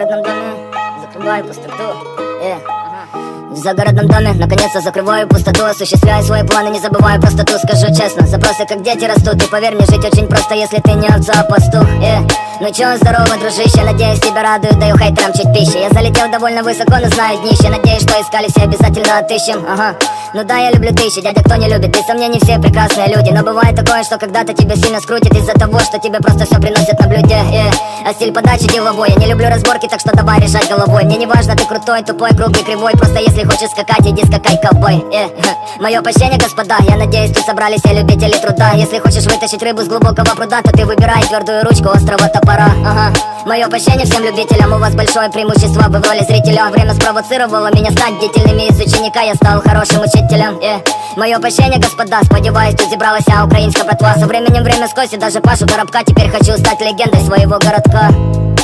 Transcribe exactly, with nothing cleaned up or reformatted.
загородном доме закрываю пустоту. Yeah. В загородном доме наконец-то закрываю пустоту, осуществляю свои планы, не забываю простоту. Скажу честно, запросы как дети растут. И поверь мне, жить очень просто, если ты не овца, а пастух. yeah. Ну чё, здорово, дружище, надеюсь, тебя радует, даю хейтерам чуть пищи. Я залетел довольно высоко, но знаю днище. Надеюсь, что искали, все обязательно отыщем. Ага. Ну да, я люблю тысячи, дядя, кто не любит? Без сомнений, все прекрасные люди. Но бывает такое, что когда-то тебя сильно скрутит из-за того, что тебе просто все приносят на блюде. yeah. А стиль подачи деловой, я не люблю разборки, так что давай решать головой. Мне не важно, ты крутой, тупой, круглый, кривой. Просто если хочешь скакать, иди скакай, ковбой. yeah. Мое почтение, господа, я надеюсь, тут собрались все любители труда. Если хочешь вытащить рыбу с глубокого пруда, то ты выбирай твердую ручку острого топора. Ага. Мое почтение всем любителям, у вас большое преимущество, вы в роли зрителя. Время спровоцировало меня стать бдительными из ученика, я стал хорошим учителем. yeah. Мое почтение, господа, сподіваюсь, тут зібралася українська братва. Со временем время скосит даже Пашу Коробка. Теперь хочу стать легендой своего городка.